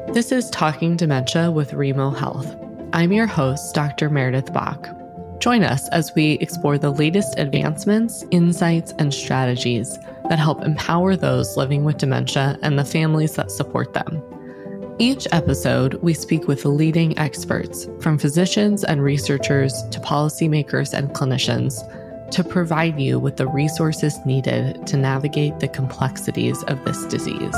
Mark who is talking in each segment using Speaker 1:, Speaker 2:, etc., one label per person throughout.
Speaker 1: This is Talking Dementia with Remo Health. I'm your host, Dr. Meredith Bach. Join us as we explore the latest advancements, insights, and strategies that help empower those living with dementia and the families that support them. Each episode, we speak with leading experts, from physicians and researchers to policymakers and clinicians, to provide you with the resources needed to navigate the complexities of this disease.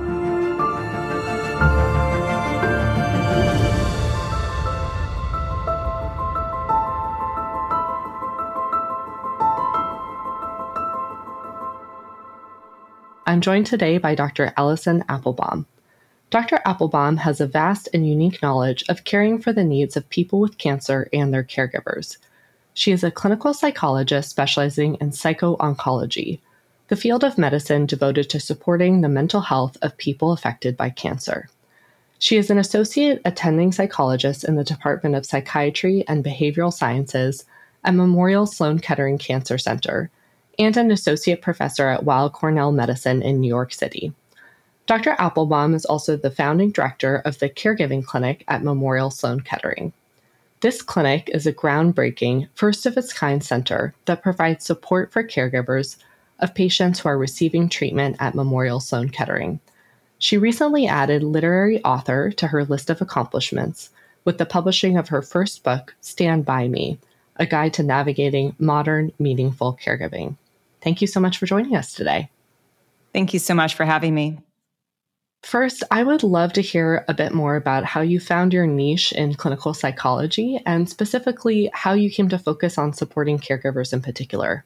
Speaker 1: I'm joined today by Dr. Allison Applebaum. Dr. Applebaum has a vast and unique knowledge of caring for the needs of people with cancer and their caregivers. She is a clinical psychologist specializing in psycho-oncology, the field of medicine devoted to supporting the mental health of people affected by cancer. She is an associate attending psychologist in the Department of Psychiatry and Behavioral Sciences at Memorial Sloan Kettering Cancer Center, and an associate professor at Weill Cornell Medicine in New York City. Dr. Applebaum is also the founding director of the Caregiving Clinic at Memorial Sloan Kettering. This clinic is a groundbreaking, first-of-its-kind center that provides support for caregivers of patients who are receiving treatment at Memorial Sloan Kettering. She recently added literary author to her list of accomplishments with the publishing of her first book, Stand By Me, a guide to navigating modern, meaningful caregiving. Thank you so much for joining us today.
Speaker 2: Thank you so much for having me.
Speaker 1: First, I would love to hear a bit more about how you found your niche in clinical psychology and specifically how you came to focus on supporting caregivers in particular.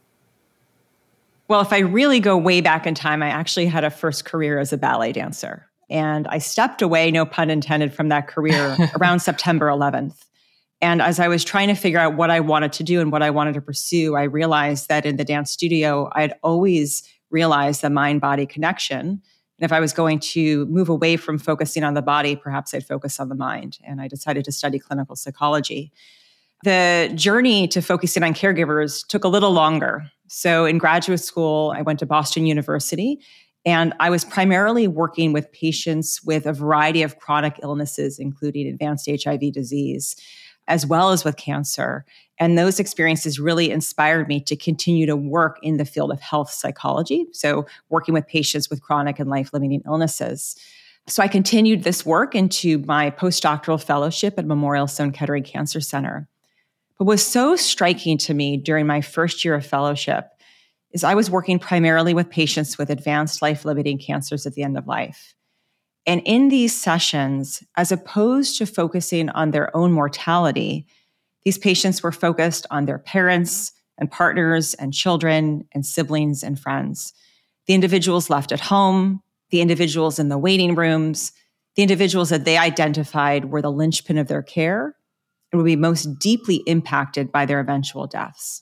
Speaker 2: Well, if I really go way back in time, I actually had a first career as a ballet dancer. And I stepped away, no pun intended, from that career around September 11th. And as I was trying to figure out what I wanted to do and what I wanted to pursue, I realized that in the dance studio, I had always realized the mind-body connection. And if I was going to move away from focusing on the body, perhaps I'd focus on the mind. And I decided to study clinical psychology. The journey to focusing on caregivers took a little longer. So in graduate school, I went to Boston University, and I was primarily working with patients with a variety of chronic illnesses, including advanced HIV disease, as well as with cancer. And those experiences really inspired me to continue to work in the field of health psychology, so working with patients with chronic and life-limiting illnesses. So I continued this work into my postdoctoral fellowship at Memorial Sloan Kettering Cancer Center. But what was so striking to me during my first year of fellowship is I was working primarily with patients with advanced life-limiting cancers at the end of life. And in these sessions, as opposed to focusing on their own mortality, these patients were focused on their parents and partners and children and siblings and friends. The individuals left at home, the individuals in the waiting rooms, the individuals that they identified were the linchpin of their care and would be most deeply impacted by their eventual deaths.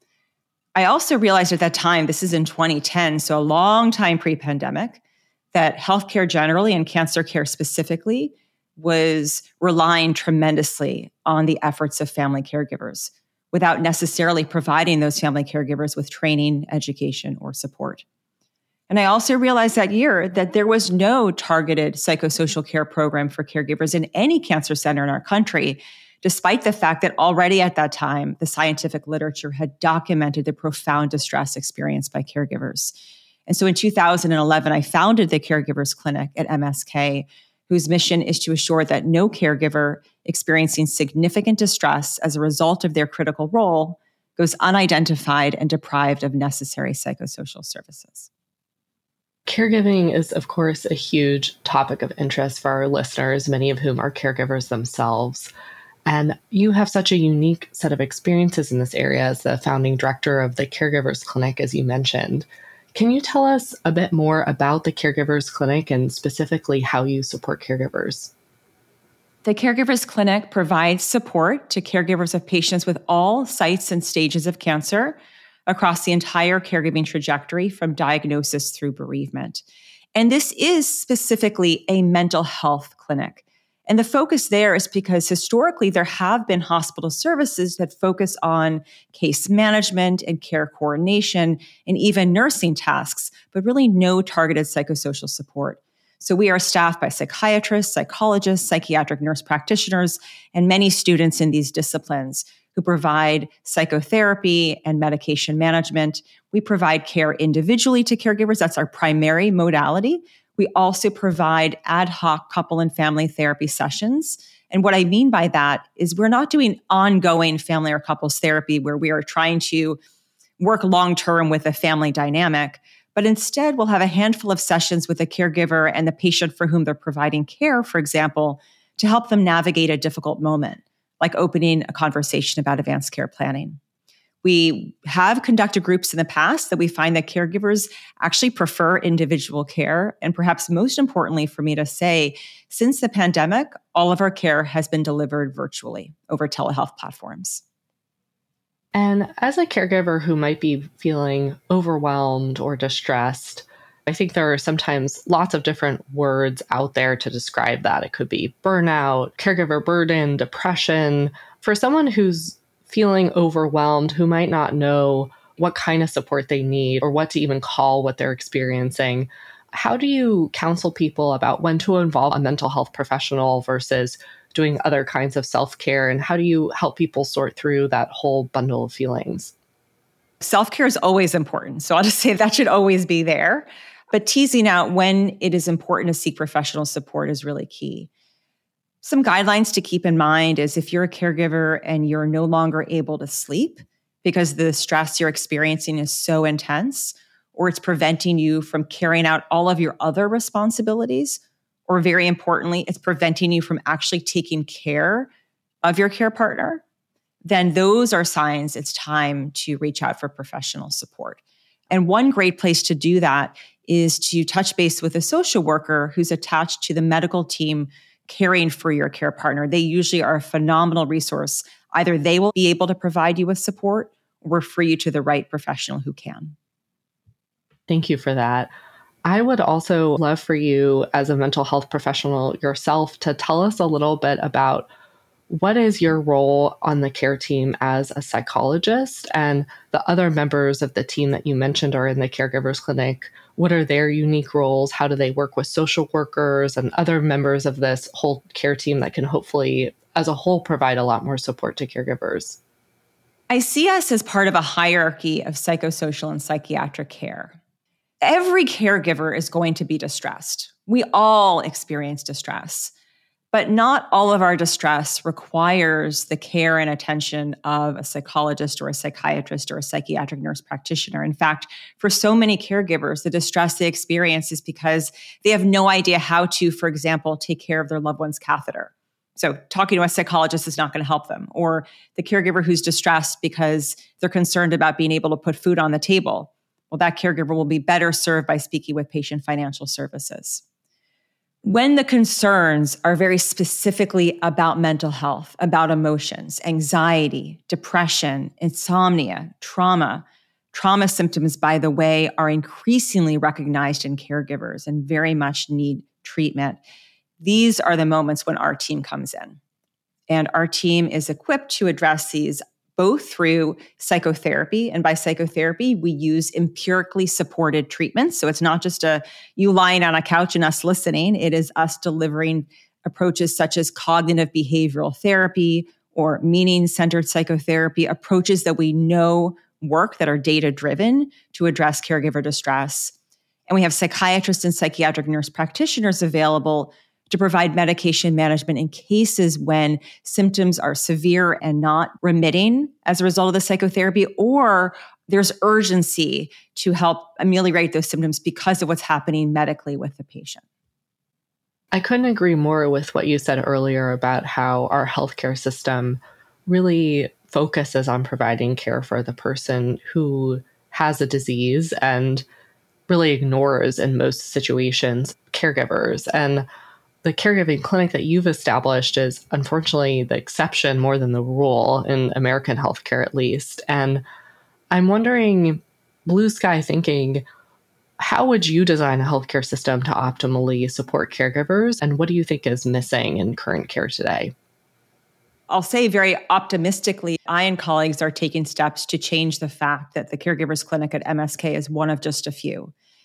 Speaker 2: I also realized at that time, this is in 2010, so a long time pre-pandemic, that healthcare generally and cancer care specifically was relying tremendously on the efforts of family caregivers without necessarily providing those family caregivers with training, education, or support. And I also realized that year that there was no targeted psychosocial care program for caregivers in any cancer center in our country, despite the fact that already at that time, the scientific literature had documented the profound distress experienced by caregivers. And so in 2011, I founded the Caregivers Clinic at MSK, whose mission is to assure that no caregiver experiencing significant distress as a result of their critical role goes unidentified and deprived of necessary psychosocial services.
Speaker 1: Caregiving is, of course, a huge topic of interest for our listeners, many of whom are caregivers themselves. And you have such a unique set of experiences in this area as the founding director of the Caregivers Clinic, as you mentioned. Can you tell us a bit more about the Caregivers Clinic and specifically how you support caregivers?
Speaker 2: The Caregivers Clinic provides support to caregivers of patients with all sites and stages of cancer across the entire caregiving trajectory from diagnosis through bereavement. And this is specifically a mental health clinic. And the focus there is because historically there have been hospital services that focus on case management and care coordination and even nursing tasks, but really no targeted psychosocial support. So we are staffed by psychiatrists, psychologists, psychiatric nurse practitioners, and many students in these disciplines who provide psychotherapy and medication management. We provide care individually to caregivers. That's our primary modality. We also provide ad hoc couple and family therapy sessions. And what I mean by that is we're not doing ongoing family or couples therapy where we are trying to work long-term with a family dynamic, but instead we'll have a handful of sessions with a caregiver and the patient for whom they're providing care, for example, to help them navigate a difficult moment, like opening a conversation about advanced care planning. We have conducted groups in the past that we find that caregivers actually prefer individual care. And perhaps most importantly for me to say, since the pandemic, all of our care has been delivered virtually over telehealth platforms.
Speaker 1: And as a caregiver who might be feeling overwhelmed or distressed, I think there are sometimes lots of different words out there to describe that. It could be burnout, caregiver burden, depression. For someone who's feeling overwhelmed, who might not know what kind of support they need or what to even call what they're experiencing, how do you counsel people about when to involve a mental health professional versus doing other kinds of self-care? And how do you help people sort through that whole bundle of feelings?
Speaker 2: Self-care is always important. So I'll just say that should always be there. But teasing out when it is important to seek professional support is really key. Some guidelines to keep in mind is if you're a caregiver and you're no longer able to sleep because the stress you're experiencing is so intense, or it's preventing you from carrying out all of your other responsibilities, or very importantly, it's preventing you from actually taking care of your care partner, then those are signs it's time to reach out for professional support. And one great place to do that is to touch base with a social worker who's attached to the medical team caring for your care partner. They usually are a phenomenal resource. Either they will be able to provide you with support or refer you to the right professional who can.
Speaker 1: Thank you for that. I would also love for you as a mental health professional yourself to tell us a little bit about what is your role on the care team as a psychologist, and the other members of the team that you mentioned are in the caregivers clinic. What are their unique roles? How do they work with social workers and other members of this whole care team that can hopefully, as a whole, provide a lot more support to caregivers?
Speaker 2: I see us as part of a hierarchy of psychosocial and psychiatric care. Every caregiver is going to be distressed. We all experience distress. But not all of our distress requires the care and attention of a psychologist or a psychiatrist or a psychiatric nurse practitioner. In fact, for so many caregivers, the distress they experience is because they have no idea how to, for example, take care of their loved one's catheter. So talking to a psychologist is not going to help them. Or the caregiver who's distressed because they're concerned about being able to put food on the table. Well, that caregiver will be better served by speaking with patient financial services. When the concerns are very specifically about mental health, about emotions, anxiety, depression, insomnia, trauma symptoms, by the way, are increasingly recognized in caregivers and very much need treatment. These are the moments when our team comes in. And our team is equipped to address these both through psychotherapy. And by psychotherapy, we use empirically supported treatments. So it's not just you lying on a couch and us listening. It is us delivering approaches such as cognitive behavioral therapy or meaning-centered psychotherapy, approaches that we know work, that are data-driven to address caregiver distress. And we have psychiatrists and psychiatric nurse practitioners available to provide medication management in cases when symptoms are severe and not remitting as a result of the psychotherapy, or there's urgency to help ameliorate those symptoms because of what's happening medically with the patient.
Speaker 1: I couldn't agree more with what you said earlier about how our healthcare system really focuses on providing care for the person who has a disease and really ignores, in most situations, caregivers. And the caregiving clinic that you've established is unfortunately the exception more than the rule in American healthcare, at least. And I'm wondering, blue sky thinking, how would you design a healthcare system to optimally support caregivers? And what do you think is missing in current care today?
Speaker 2: I'll say very optimistically, I and colleagues are taking steps to change the fact that the Caregivers Clinic at MSK is one of just a few.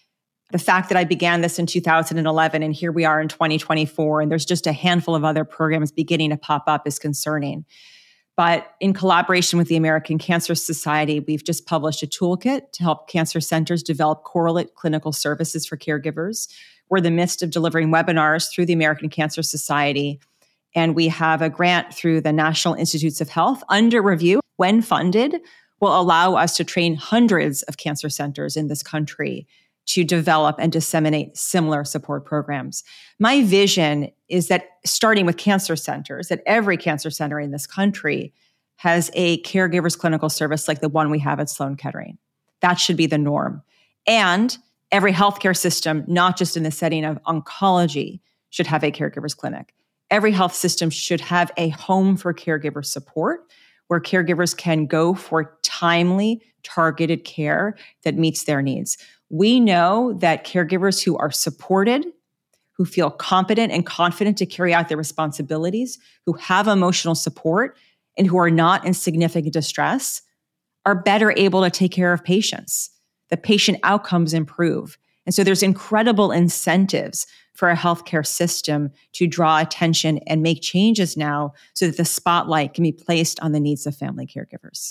Speaker 2: The fact that I began this in 2011 and here we are in 2024, and there's just a handful of other programs beginning to pop up is concerning. But in collaboration with the American Cancer Society, we've just published a toolkit to help cancer centers develop correlate clinical services for caregivers. We're in the midst of delivering webinars through the American Cancer Society. And we have a grant through the National Institutes of Health under review, when funded, will allow us to train hundreds of cancer centers in this country to develop and disseminate similar support programs. My vision is that starting with cancer centers, that every cancer center in this country has a caregivers clinical service like the one we have at Sloan Kettering. That should be the norm. And every healthcare system, not just in the setting of oncology, should have a caregivers clinic. Every health system should have a home for caregiver support where caregivers can go for timely, targeted care that meets their needs. We know that caregivers who are supported, who feel competent and confident to carry out their responsibilities, who have emotional support, and who are not in significant distress are better able to take care of patients. The patient outcomes improve. And so there's incredible incentives for a healthcare system to draw attention and make changes now so that the spotlight can be placed on the needs of family caregivers.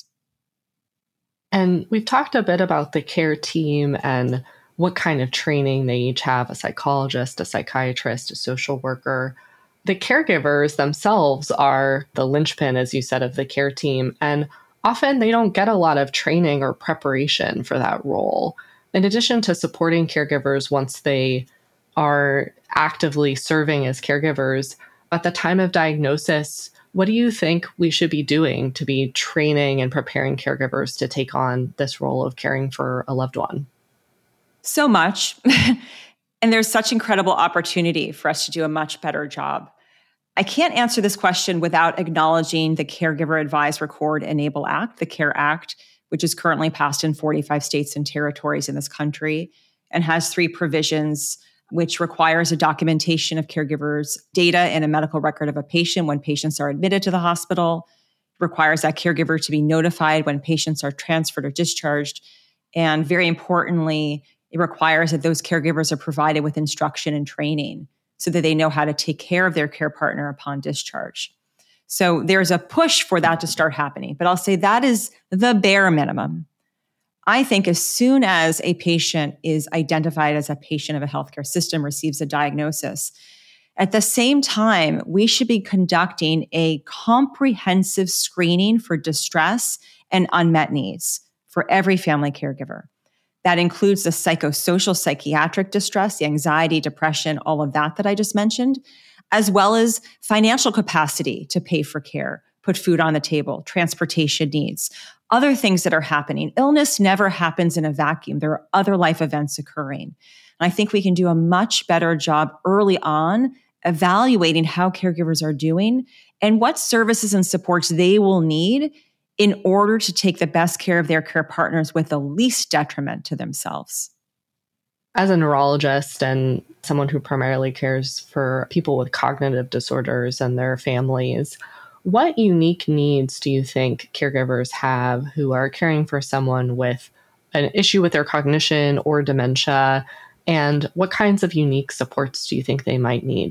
Speaker 1: And we've talked a bit about the care team and what kind of training they each have, a psychologist, a psychiatrist, a social worker. The caregivers themselves are the linchpin, as you said, of the care team. And often they don't get a lot of training or preparation for that role. In addition to supporting caregivers once they are actively serving as caregivers, at the time of diagnosis, what do you think we should be doing to be training and preparing caregivers to take on this role of caring for a loved one?
Speaker 2: So much. And there's such incredible opportunity for us to do a much better job. I can't answer this question without acknowledging the Caregiver Advise Record Enable Act, the CARE Act, which is currently passed in 45 states and territories in this country and has 3 provisions, which requires a documentation of caregivers' data and a medical record of a patient when patients are admitted to the hospital. It requires that caregiver to be notified when patients are transferred or discharged. And very importantly, it requires that those caregivers are provided with instruction and training so that they know how to take care of their care partner upon discharge. So there's a push for that to start happening. But I'll say that is the bare minimum. I think as soon as a patient is identified as a patient of a healthcare system, receives a diagnosis, at the same time, we should be conducting a comprehensive screening for distress and unmet needs for every family caregiver. That includes the psychosocial, psychiatric distress, the anxiety, depression, all of that I just mentioned, as well as financial capacity to pay for care, put food on the table, transportation needs, other things that are happening. Illness never happens in a vacuum. There are other life events occurring. And I think we can do a much better job early on evaluating how caregivers are doing and what services and supports they will need in order to take the best care of their care partners with the least detriment to themselves.
Speaker 1: As a neurologist and someone who primarily cares for people with cognitive disorders and their families, what unique needs do you think caregivers have who are caring for someone with an issue with their cognition or dementia? And what kinds of unique supports do you think they might need?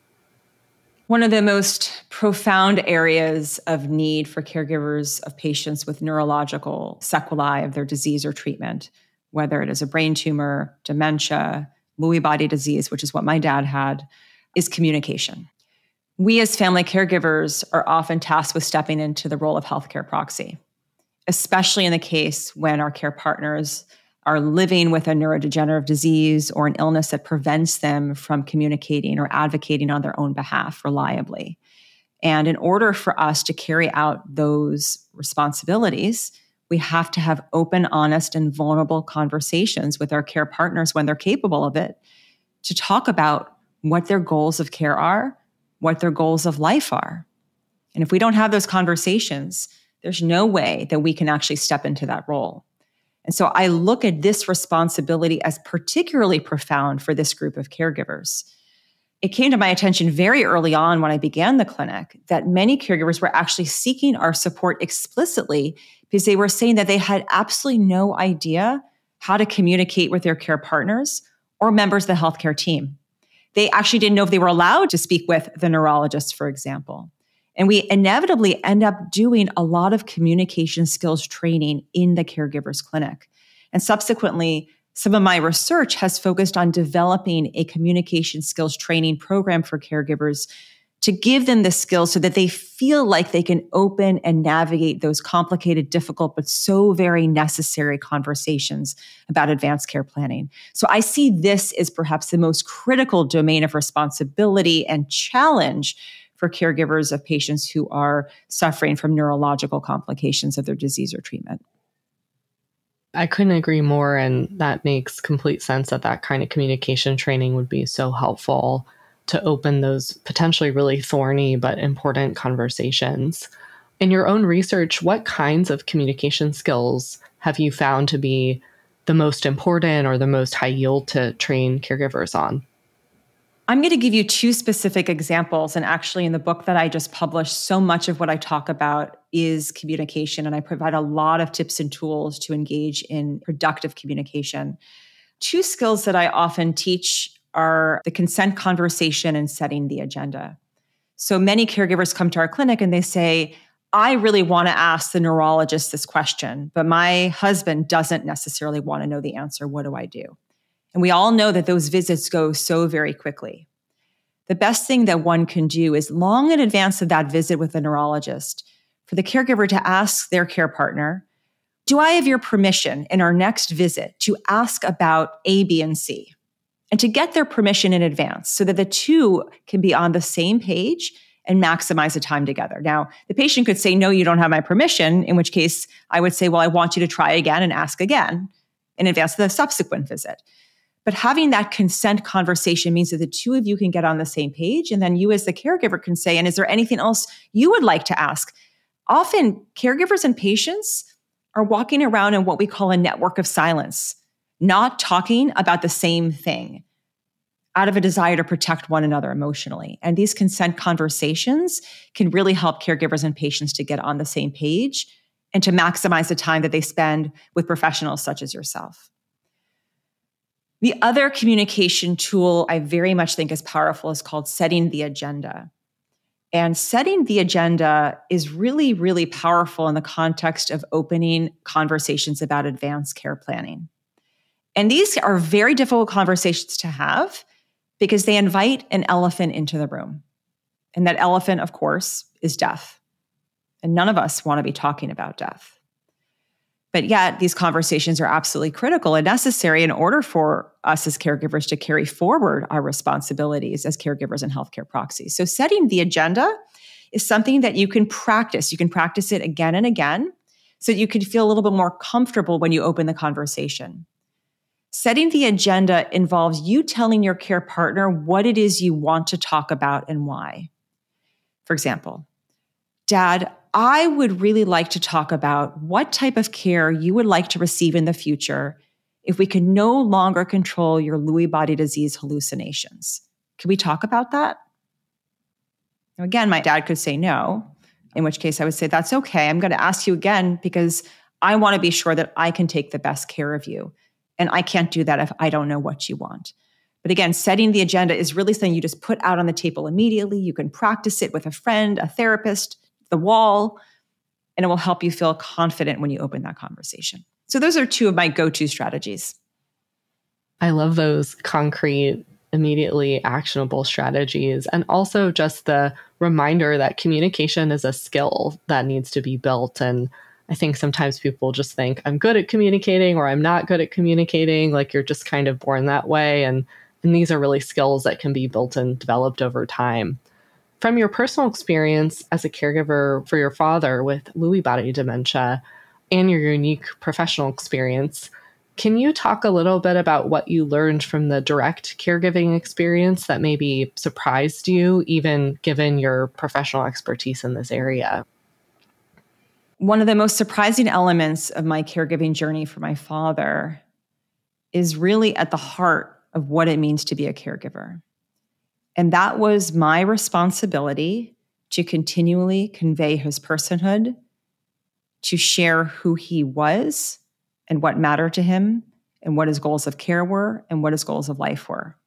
Speaker 2: One of the most profound areas of need for caregivers of patients with neurological sequelae of their disease or treatment, whether it is a brain tumor, dementia, Lewy body disease, which is what my dad had, is communication. We as family caregivers are often tasked with stepping into the role of healthcare proxy, especially in the case when our care partners are living with a neurodegenerative disease or an illness that prevents them from communicating or advocating on their own behalf reliably. And in order for us to carry out those responsibilities, we have to have open, honest, and vulnerable conversations with our care partners when they're capable of it to talk about what their goals of care are, what their goals of life are. And if we don't have those conversations, there's no way that we can actually step into that role. And so I look at this responsibility as particularly profound for this group of caregivers. It came to my attention very early on when I began the clinic that many caregivers were actually seeking our support explicitly because they were saying that they had absolutely no idea how to communicate with their care partners or members of the healthcare team. They actually didn't know if they were allowed to speak with the neurologist, for example. And we inevitably end up doing a lot of communication skills training in the caregiver's clinic. And subsequently, some of my research has focused on developing a communication skills training program for caregivers to give them the skills so that they feel like they can open and navigate those complicated, difficult, but so very necessary conversations about advanced care planning. So I see this as perhaps the most critical domain of responsibility and challenge for caregivers of patients who are suffering from neurological complications of their disease or treatment.
Speaker 1: I couldn't agree more, and that makes complete sense that kind of communication training would be so helpful to open those potentially really thorny but important conversations. In your own research, what kinds of communication skills have you found to be the most important or the most high yield to train caregivers on?
Speaker 2: I'm going to give you two specific examples. And actually, in the book that I just published, so much of what I talk about is communication. And I provide a lot of tips and tools to engage in productive communication. Two skills that I often teach are the consent conversation and setting the agenda. So many caregivers come to our clinic and they say, I really want to ask the neurologist this question, but my husband doesn't necessarily want to know the answer. What do I do? And we all know that those visits go so very quickly. The best thing that one can do is long in advance of that visit with the neurologist for the caregiver to ask their care partner, do I have your permission in our next visit to ask about A, B, and C? And to get their permission in advance so that the two can be on the same page and maximize the time together. Now, the patient could say, no, you don't have my permission, in which case I would say, well, I want you to try again and ask again in advance of the subsequent visit. But having that consent conversation means that the two of you can get on the same page. And then you as the caregiver can say, and is there anything else you would like to ask? Often caregivers and patients are walking around in what we call a network of silence, not talking about the same thing out of a desire to protect one another emotionally. And these consent conversations can really help caregivers and patients to get on the same page and to maximize the time that they spend with professionals such as yourself. The other communication tool I very much think is powerful is called setting the agenda. And setting the agenda is really, really powerful in the context of opening conversations about advanced care planning. And these are very difficult conversations to have because they invite an elephant into the room. And that elephant, of course, is death. And none of us want to be talking about death. But yet, these conversations are absolutely critical and necessary in order for us as caregivers to carry forward our responsibilities as caregivers and healthcare proxies. So setting the agenda is something that you can practice. You can practice it again and again so that you can feel a little bit more comfortable when you open the conversation. Setting the agenda involves you telling your care partner what it is you want to talk about and why. For example, Dad, I would really like to talk about what type of care you would like to receive in the future if we can no longer control your Lewy body disease hallucinations. Can we talk about that? Now, again, my dad could say no, in which case I would say, that's okay. I'm going to ask you again because I want to be sure that I can take the best care of you. And I can't do that if I don't know what you want. But again, setting the agenda is really something you just put out on the table immediately. You can practice it with a friend, a therapist, the wall, and it will help you feel confident when you open that conversation. So those are two of my go-to strategies.
Speaker 1: I love those concrete, immediately actionable strategies. And also just the reminder that communication is a skill that needs to be built. And I think sometimes people just think, I'm good at communicating or I'm not good at communicating. Like you're just kind of born that way. And these are really skills that can be built and developed over time. From your personal experience as a caregiver for your father with Lewy body dementia and your unique professional experience, can you talk a little bit about what you learned from the direct caregiving experience that maybe surprised you, even given your professional expertise in this area?
Speaker 2: One of the most surprising elements of my caregiving journey for my father is really at the heart of what it means to be a caregiver. And that was my responsibility to continually convey his personhood, to share who he was and what mattered to him and what his goals of care were and what his goals of life were.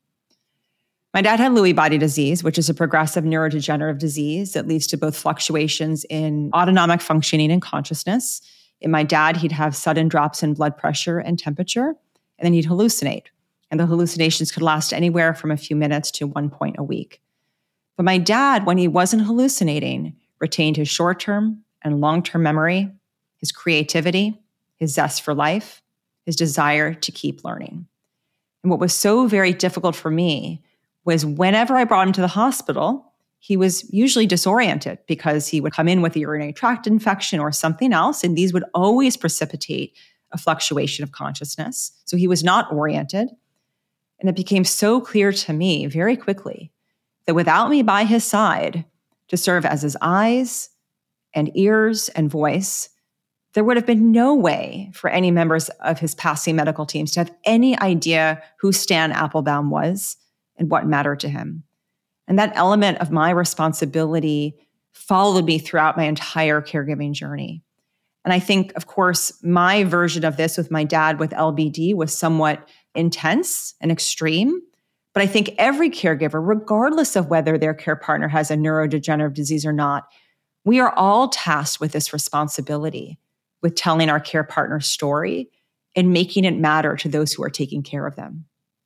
Speaker 2: My dad had Lewy body disease, which is a progressive neurodegenerative disease that leads to both fluctuations in autonomic functioning and consciousness. In my dad, he'd have sudden drops in blood pressure and temperature, and then he'd hallucinate. And the hallucinations could last anywhere from a few minutes to 1 point a week. But my dad, when he wasn't hallucinating, retained his short-term and long-term memory, his creativity, his zest for life, his desire to keep learning. And what was so very difficult for me was whenever I brought him to the hospital, he was usually disoriented because he would come in with a urinary tract infection or something else, and these would always precipitate a fluctuation of consciousness. So he was not oriented. And it became so clear to me very quickly that without me by his side to serve as his eyes and ears and voice, there would have been no way for any members of his passing medical teams to have any idea who Stan Applebaum was and what mattered to him. And that element of my responsibility followed me throughout my entire caregiving journey. And I think, of course, my version of this with my dad with LBD was somewhat intense and extreme. But I think every caregiver, regardless of whether their care partner has a neurodegenerative disease or not, we are all tasked with this responsibility, with telling our care partner's story and making it matter to those who are taking care of them.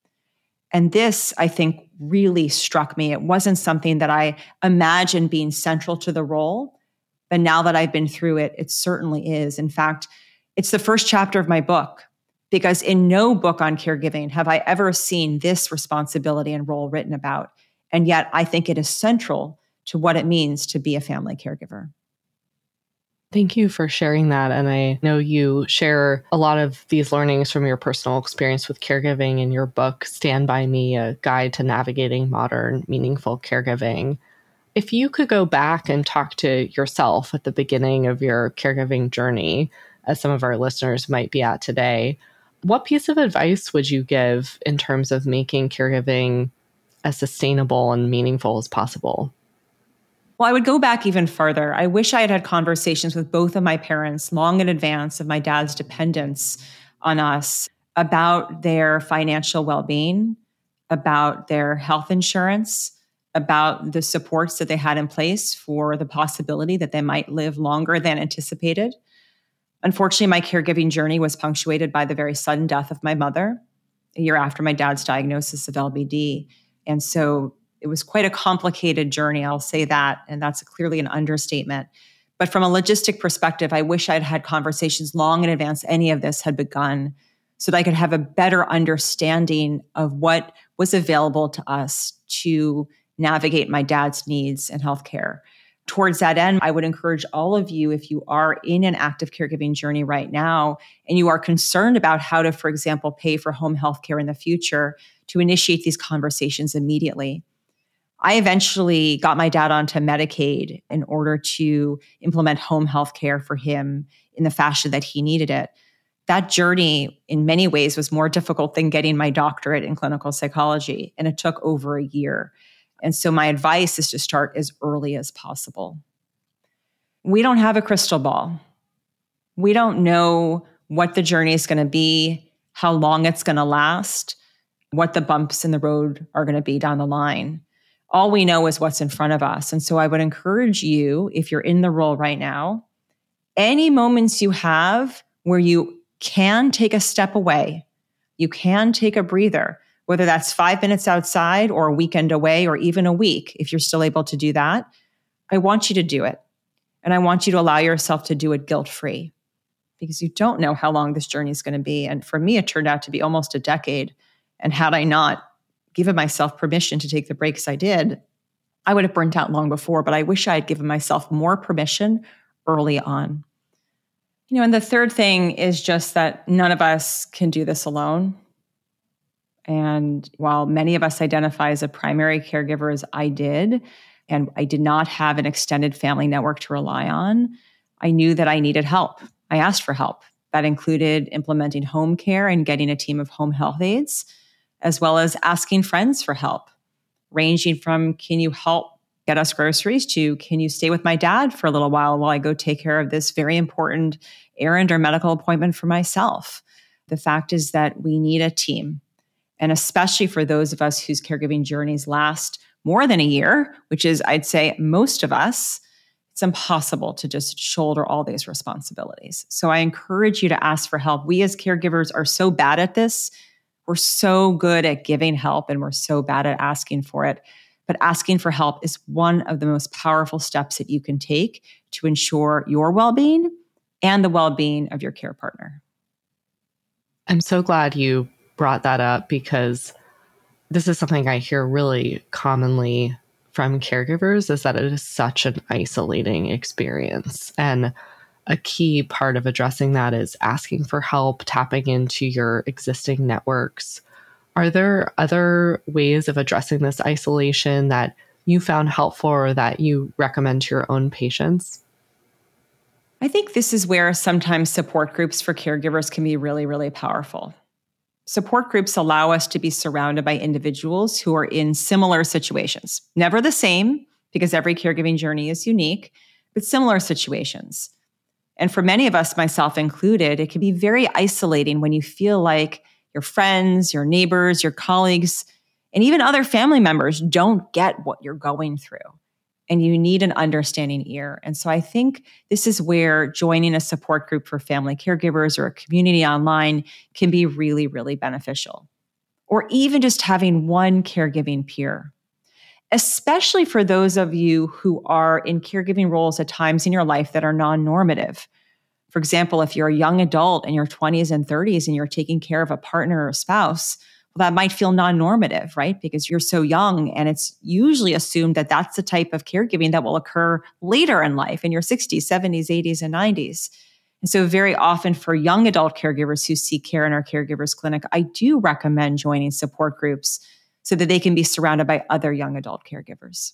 Speaker 2: And this, I think, really struck me. It wasn't something that I imagined being central to the role, but now that I've been through it, it certainly is. In fact, it's the first chapter of my book, because in no book on caregiving have I ever seen this responsibility and role written about. And yet I think it is central to what it means to be a family caregiver.
Speaker 1: Thank you for sharing that. And I know you share a lot of these learnings from your personal experience with caregiving in your book, Stand By Me, A Guide to Navigating Modern, Meaningful Caregiving. If you could go back and talk to yourself at the beginning of your caregiving journey, as some of our listeners might be at today, what piece of advice would you give in terms of making caregiving as sustainable and meaningful as possible?
Speaker 2: Well, I would go back even further. I wish I had had conversations with both of my parents long in advance of my dad's dependence on us about their financial well-being, about their health insurance, about the supports that they had in place for the possibility that they might live longer than anticipated. Unfortunately, my caregiving journey was punctuated by the very sudden death of my mother a year after my dad's diagnosis of LBD. And so it was quite a complicated journey, I'll say that, and that's clearly an understatement. But from a logistic perspective, I wish I'd had conversations long in advance any of this had begun so that I could have a better understanding of what was available to us to navigate my dad's needs in healthcare. Towards that end, I would encourage all of you, if you are in an active caregiving journey right now, and you are concerned about how to, for example, pay for home healthcare in the future, to initiate these conversations immediately. I eventually got my dad onto Medicaid in order to implement home health care for him in the fashion that he needed it. That journey, in many ways, was more difficult than getting my doctorate in clinical psychology, and it took over a year. And so my advice is to start as early as possible. We don't have a crystal ball. We don't know what the journey is going to be, how long it's going to last, what the bumps in the road are going to be down the line. All we know is what's in front of us. And so I would encourage you, if you're in the role right now, any moments you have where you can take a step away, you can take a breather, whether that's 5 minutes outside or a weekend away or even a week, if you're still able to do that, I want you to do it. And I want you to allow yourself to do it guilt-free, because you don't know how long this journey is going to be. And for me, it turned out to be almost a decade. And had I not given myself permission to take the breaks I did, I would have burnt out long before, but I wish I had given myself more permission early on. And the third thing is just that none of us can do this alone. And while many of us identify as a primary caregiver, as I did, and I did not have an extended family network to rely on, I knew that I needed help. I asked for help. That included implementing home care and getting a team of home health aides, as well as asking friends for help, ranging from, can you help get us groceries, to, can you stay with my dad for a little while I go take care of this very important errand or medical appointment for myself. The fact is that we need a team. And especially for those of us whose caregiving journeys last more than a year, which is, I'd say, most of us, it's impossible to just shoulder all these responsibilities. So I encourage you to ask for help. We as caregivers are so bad at this. We're so good at giving help and we're so bad at asking for it. But asking for help is one of the most powerful steps that you can take to ensure your well-being and the well-being of your care partner.
Speaker 1: I'm so glad you brought that up because this is something I hear really commonly from caregivers, is that it is such an isolating experience. And a key part of addressing that is asking for help, tapping into your existing networks. Are there other ways of addressing this isolation that you found helpful or that you recommend to your own patients?
Speaker 2: I think this is where sometimes support groups for caregivers can be really, really powerful. Support groups allow us to be surrounded by individuals who are in similar situations. Never the same, because every caregiving journey is unique, but similar situations. And for many of us, myself included, it can be very isolating when you feel like your friends, your neighbors, your colleagues, and even other family members don't get what you're going through. And you need an understanding ear. And so I think this is where joining a support group for family caregivers or a community online can be really, really beneficial. Or even just having one caregiving peer, especially for those of you who are in caregiving roles at times in your life that are non-normative. For example, if you're a young adult in your 20s and 30s and you're taking care of a partner or a spouse, well, that might feel non-normative, right? Because you're so young, and it's usually assumed that that's the type of caregiving that will occur later in life, in your 60s, 70s, 80s, and 90s. And so very often for young adult caregivers who seek care in our caregivers clinic, I do recommend joining support groups so that they can be surrounded by other young adult caregivers.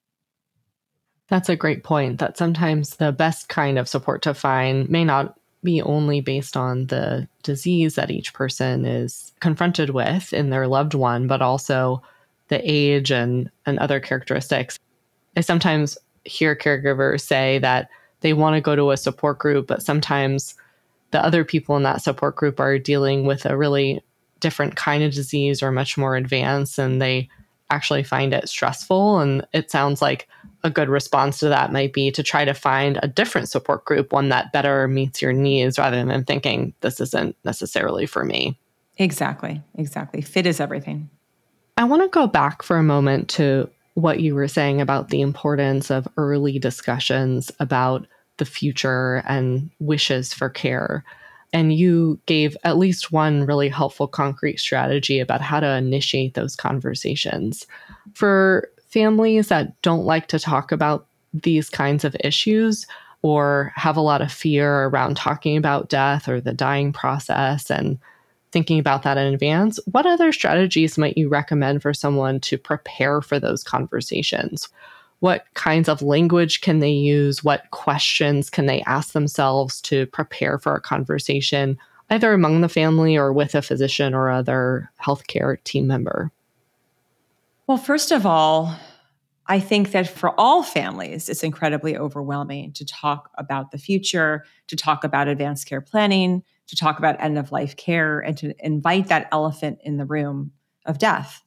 Speaker 1: That's a great point, that sometimes the best kind of support to find may not be only based on the disease that each person is confronted with in their loved one, but also the age and other characteristics. I sometimes hear caregivers say that they want to go to a support group, but sometimes the other people in that support group are dealing with a really different kind of disease or much more advanced, and they actually find it stressful. And it sounds like a good response to that might be to try to find a different support group, one that better meets your needs, rather than thinking this isn't necessarily for me.
Speaker 2: Exactly. Fit is everything.
Speaker 1: I want to go back for a moment to what you were saying about the importance of early discussions about the future and wishes for care. And you gave at least one really helpful concrete strategy about how to initiate those conversations. For families that don't like to talk about these kinds of issues or have a lot of fear around talking about death or the dying process and thinking about that in advance, what other strategies might you recommend for someone to prepare for those conversations? What kinds of language can they use? What questions can they ask themselves to prepare for a conversation, either among the family or with a physician or other healthcare team member?
Speaker 2: Well, first of all, I think that for all families, it's incredibly overwhelming to talk about the future, to talk about advanced care planning, to talk about end-of-life care, and to invite that elephant in the room of death.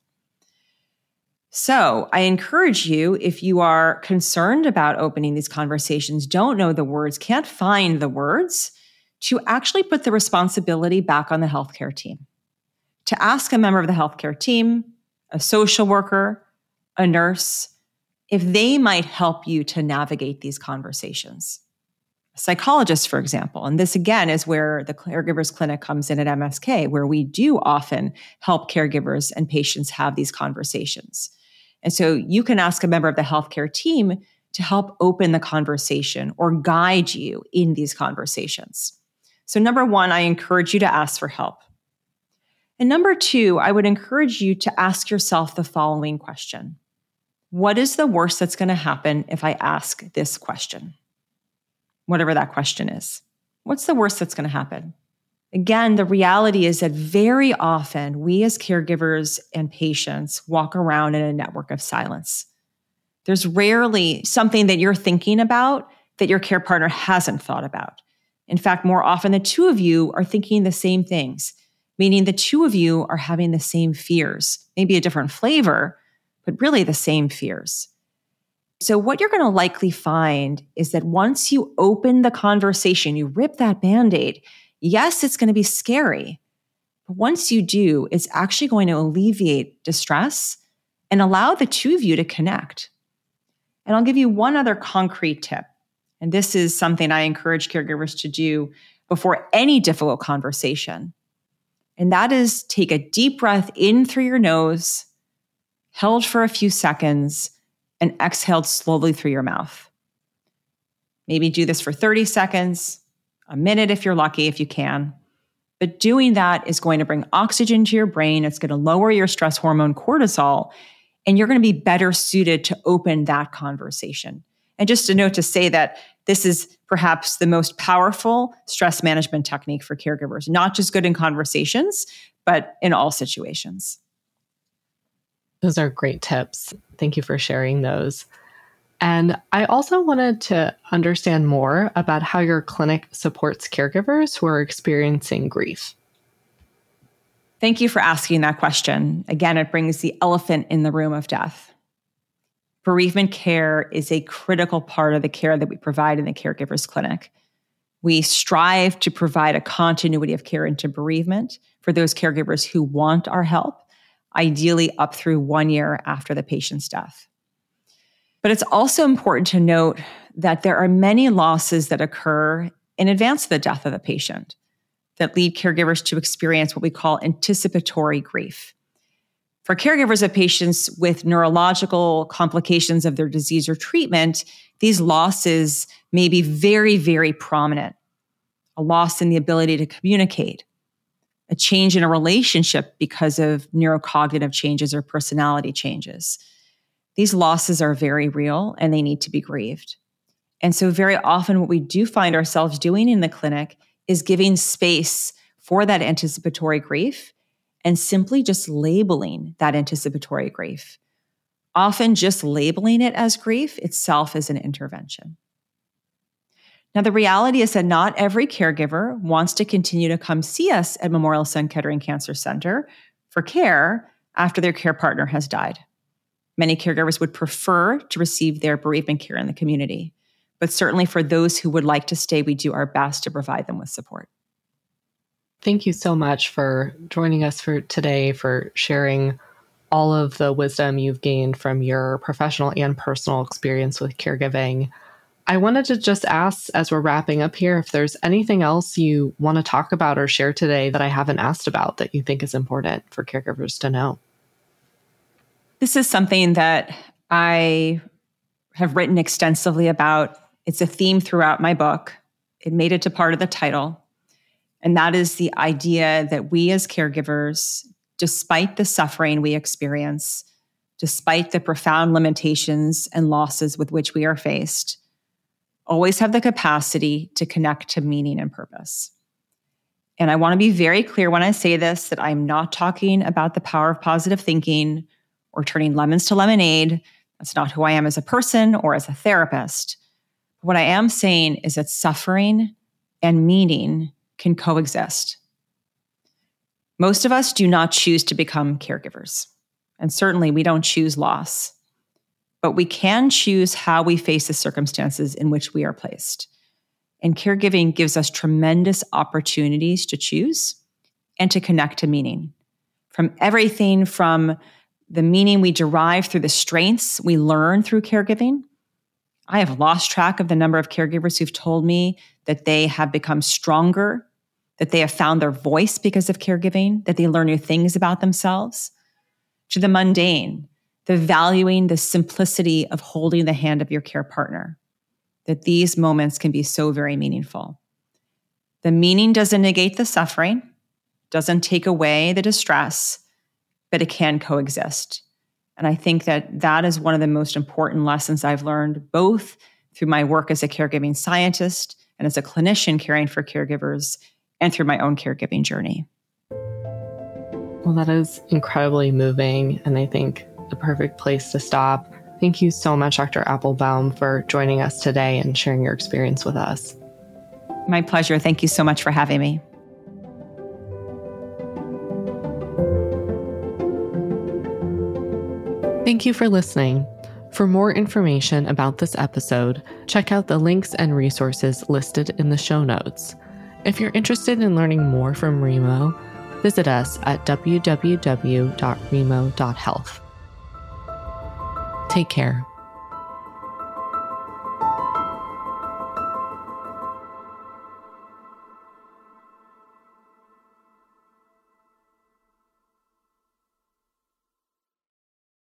Speaker 2: So I encourage you, if you are concerned about opening these conversations, don't know the words, can't find the words, to actually put the responsibility back on the healthcare team. To ask a member of the healthcare team, a social worker, a nurse, if they might help you to navigate these conversations. A psychologist, for example, and this again is where the Caregivers Clinic comes in at MSK, where we do often help caregivers and patients have these conversations. And so you can ask a member of the healthcare team to help open the conversation or guide you in these conversations. So number one, I encourage you to ask for help. And number two, I would encourage you to ask yourself the following question. What is the worst that's going to happen if I ask this question? Whatever that question is. What's the worst that's going to happen? Again, the reality is that very often we as caregivers and patients walk around in a network of silence. There's rarely something that you're thinking about that your care partner hasn't thought about. In fact, more often the two of you are thinking the same things. meaning the two of you are having the same fears, maybe a different flavor, but really the same fears. So what you're going to likely find is that once you open the conversation, you rip that Band-Aid, yes, it's going to be scary. But once you do, it's actually going to alleviate distress and allow the two of you to connect. And I'll give you one other concrete tip. And this is something I encourage caregivers to do before any difficult conversation. And that is take a deep breath in through your nose, held for a few seconds, and exhaled slowly through your mouth. Maybe do this for 30 seconds, a minute if you're lucky, if you can. But doing that is going to bring oxygen to your brain. It's going to lower your stress hormone cortisol, and you're going to be better suited to open that conversation. And just a note to say that this is perhaps the most powerful stress management technique for caregivers, not just good in conversations, but in all situations.
Speaker 1: Those are great tips. Thank you for sharing those. And I also wanted to understand more about how your clinic supports caregivers who are experiencing grief.
Speaker 2: Thank you for asking that question. Again, it brings the elephant in the room of death. Bereavement care is a critical part of the care that we provide in the Caregivers Clinic. We strive to provide a continuity of care into bereavement for those caregivers who want our help, ideally up through 1 year after the patient's death. But it's also important to note that there are many losses that occur in advance of the death of the patient that lead caregivers to experience what we call anticipatory grief. For caregivers of patients with neurological complications of their disease or treatment, these losses may be very, very prominent. A loss in the ability to communicate, a change in a relationship because of neurocognitive changes or personality changes. These losses are very real and they need to be grieved. And so very often what we do find ourselves doing in the clinic is giving space for that anticipatory grief and simply just labeling that anticipatory grief. Often just labeling it as grief itself is an intervention. Now, the reality is that not every caregiver wants to continue to come see us at Memorial Sloan Kettering Cancer Center for care after their care partner has died. Many caregivers would prefer to receive their bereavement care in the community, but certainly for those who would like to stay, we do our best to provide them with support.
Speaker 1: Thank you so much for joining us for today, for sharing all of the wisdom you've gained from your professional and personal experience with caregiving. I wanted to just ask, as we're wrapping up here, if there's anything else you want to talk about or share today that I haven't asked about that you think is important for caregivers to know.
Speaker 2: This is something that I have written extensively about. It's a theme throughout my book. It made it to part of the title. And that is the idea that we as caregivers, despite the suffering we experience, despite the profound limitations and losses with which we are faced, always have the capacity to connect to meaning and purpose. And I want to be very clear when I say this, that I'm not talking about the power of positive thinking or turning lemons to lemonade. That's not who I am as a person or as a therapist. What I am saying is that suffering and meaning can coexist. Most of us do not choose to become caregivers. And certainly we don't choose loss. But we can choose how we face the circumstances in which we are placed. And caregiving gives us tremendous opportunities to choose and to connect to meaning. From everything from the meaning we derive through the strengths we learn through caregiving. I have lost track of the number of caregivers who've told me that they have become stronger, that they have found their voice because of caregiving, that they learn new things about themselves, to the mundane, the valuing the simplicity of holding the hand of your care partner, that these moments can be so very meaningful. The meaning doesn't negate the suffering, doesn't take away the distress, but it can coexist. And I think that that is one of the most important lessons I've learned, both through my work as a caregiving scientist and as a clinician caring for caregivers, and through my own caregiving journey.
Speaker 1: Well, that is incredibly moving, and I think the perfect place to stop. Thank you so much, Dr. Appelbaum, for joining us today and sharing your experience with us.
Speaker 2: My pleasure. Thank you so much for having me.
Speaker 1: Thank you for listening. For more information about this episode, check out the links and resources listed in the show notes. If you're interested in learning more from Remo, visit us at www.remo.health. Take care.